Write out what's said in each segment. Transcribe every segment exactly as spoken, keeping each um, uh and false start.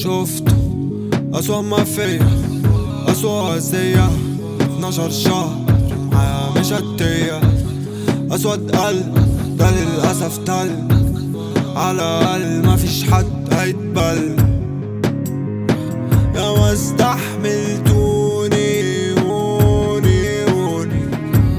شفته أسوأ ما فيا، أسوأ أذية. اتناشر شهر معايا مش هدية. أسود قلب ده للأسف تلج، على الأقل مفيش حد هيتبل. يا ما استحملتوني هوني هوني،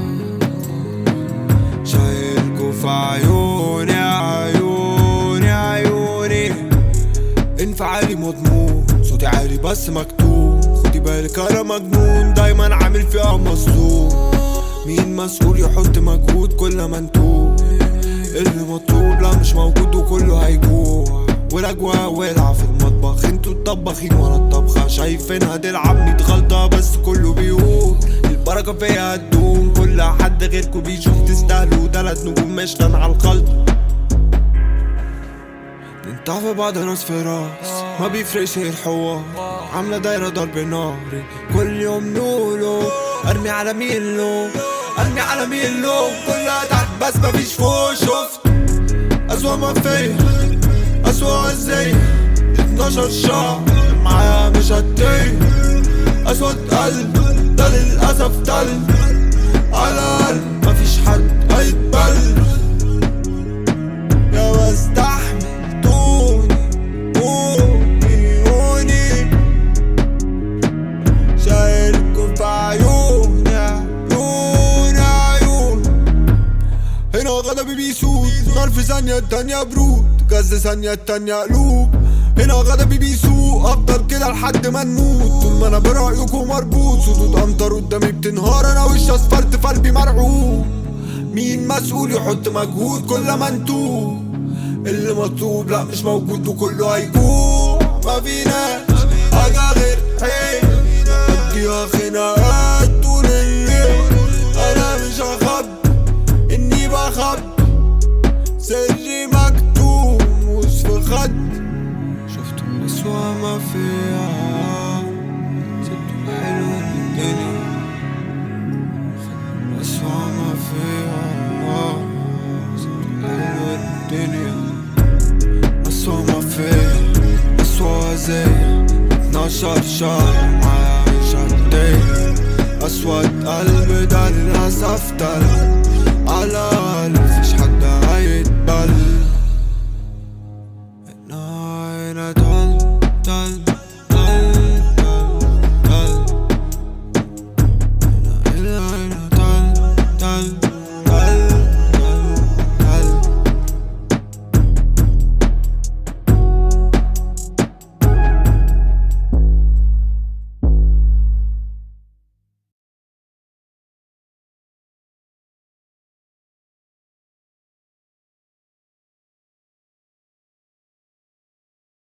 شايلكوا في عيوني عيوني عيوني. انفعالي مضمون، صوتي عالي بس مكتوم. خدي بالك انا مجنون، دايما عامل فيها مظلوم. مين مسؤول يحط مجهود كل ما انتوه؟ اللي مطلوب لا مش موجود وكله هيجوع. والاجواء والعة في المطبخ، انتوا الطباخين وانا الطبخة. شايفينها تلعب ميت غلطة بس كله بيقول البركة فيها هتدوم. كل حد غيركوا بيشوف تستاهلوا تلات نجوم مشلان على الخلطة. ننتع في بعض ناس في راس، ما بيفرقش الحوار. عاملة دايرة ضرب ناري، كل يوم نقوله ارمي على ميلو ارمي على ميلو. كلها تحت بس مفيش فوق. شفت أسوأ ما فيا، أسوأ ازاي. اتناشر شهر معايا مش هديه. أسود قلب ده للأسف تلج، على الأقل مفيش حد هيتبل. يا بستحملتوني هوني هوني، شايلكوا في عيوني عيوني عيون. هنا غضبي بيسود، نار في ثانية التانية برود، غز ثانية التانية قلوب. هنا غضبي بيسوق، افضل كده لحد ما نموت. طول ما انا برأيكم مربوط، صوت امطر قدامي بتنهار. انا وش اسفلت في قلبي مرعوب. مين مسؤول يحط مجهود كل ما انتوه؟ اللي مطلوب لا مش موجود وكله هيجوع. ما فيناش حاجة غير حين اديها خناقات طول الليل. انا مش هخبي اني بخبي، سري مكتوم مش في خد. شفتوا أسوأ ما فيا، سبتوا الحلو للدنيا. أسوأ ما فيا، سبتوا الحلو للدنيا. أسوأ ما فيا، أسوأ زي اتناشر شهر معايا مش هديه. أسود قلب ده للأسف تلج، على الأقل